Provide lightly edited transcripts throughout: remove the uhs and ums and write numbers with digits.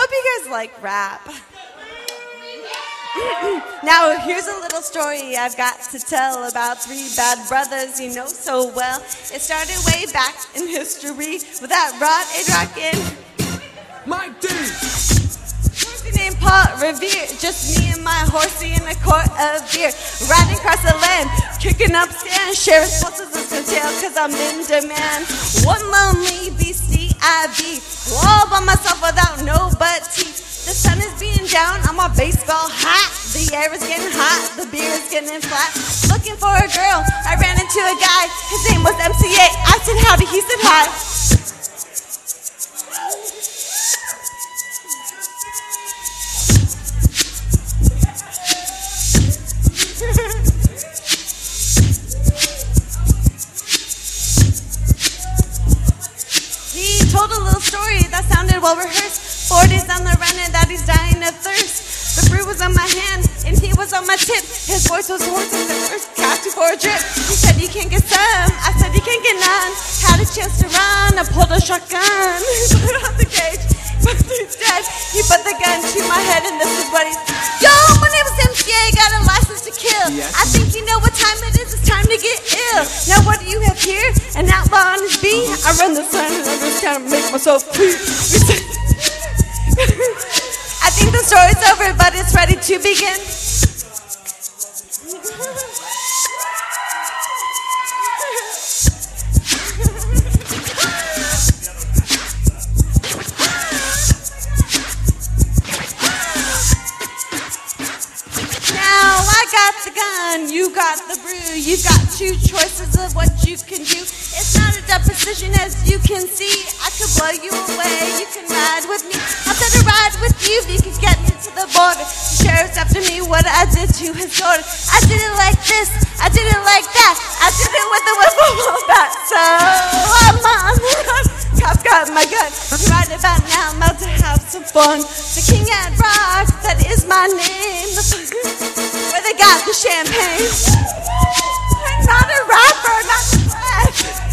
Hope you guys like rap. Now, here's a little story I've got to tell about three bad brothers you know so well. It started way back in history with that Rod A. Rockin' Mike D. Horsey named Paul Revere. Just me and my horsey in a quart of beer. Riding across the land, kicking up sand. Sharing pulses of the tail, cause I'm in demand. One lonely beastie I be, all by myself without nobody. The sun is beating down on my baseball hat. The air is getting hot, the beer is getting flat. Looking for a girl, I ran into a guy. His name was MCA. I said howdy, he said hi. He told a little story that sounded well rehearsed. 40s on the run and that he's dying of thirst. The brew was on my hand and he was on my tip. His voice was hoarse as the first casting for a drip. He said you can't get some, I said you can't get none. Had a chance to run, I pulled a shotgun. He put it on the cage, but he's dead. He put the gun to my head and this is what he said. Yo, my name is MCA, got a license to kill. Yes. I think you know what time it is, it's time to get ill. Now what do you have here? An outlaw on his beat. I run the sun and I'm just trying to make myself clear. I think the story's over, but it's ready to begin. Now I got the gun, you got the brew. You've got two choices of what you can do. It's not a dumb precision as you can see. I could blow you away, you can ride with me. I'll set a ride with you if you can get me to the border. The sheriff's after me, what I did to his daughter. I did it like this, I did it like that. I did it with the whistle back. So I'm on the run. Cops got my gun. Right about now, I'm about to have some fun. The King at Rock, that is my name. Where they got the champagne. I'm not a rapper, not a rap.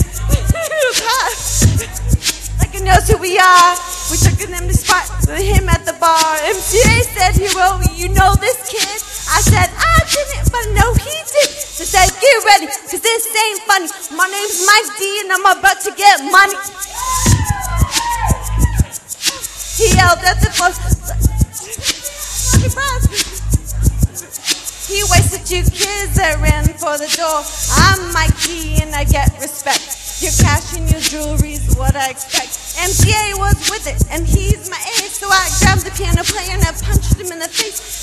Like he knows who we are. We took an empty spot with him at the bar. MCA said, hero, you know this kid? I said, I didn't, but no, he did. They said, get ready, cause this ain't funny. My name's Mike D and I'm about to get money. He yelled at the boss. He wasted two kids that ran for the door. I'm Mike D and I get respect. Your cash and your jewelry's what I expect. MCA was with it and he's my age, so I grabbed the piano player and I punched him in the face.